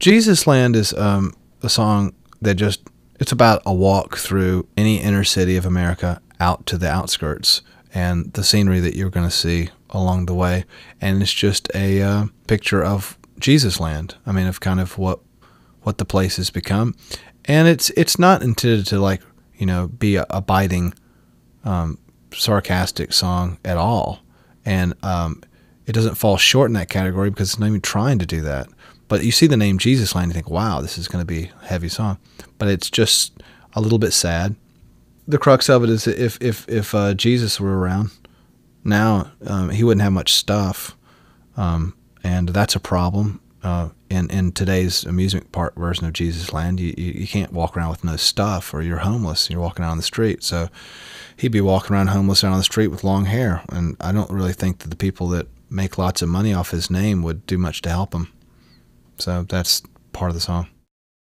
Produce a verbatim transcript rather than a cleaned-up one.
Jesus Land is um, a song that just, it's about a walk through any inner city of America out to the outskirts and the scenery that you're going to see along the way. And it's just a uh, picture of Jesus Land. I mean, of kind of what what the place has become. And it's it's not intended to, like, you know, be a, a biting, um, sarcastic song at all. And um, it doesn't fall short in that category because it's not even trying to do that. But you see the name Jesus Land, you think, wow, this is going to be a heavy song. But it's just a little bit sad. The crux of it is that if if if uh, Jesus were around now, um, he wouldn't have much stuff, um, and that's a problem. Uh, in in today's amusement park version of Jesus Land, you, you you can't walk around with no stuff, or you're homeless. You're walking out on the street. So he'd be walking around homeless out on the street with long hair, and I don't really think that the people that make lots of money off his name would do much to help him. So that's part of the song.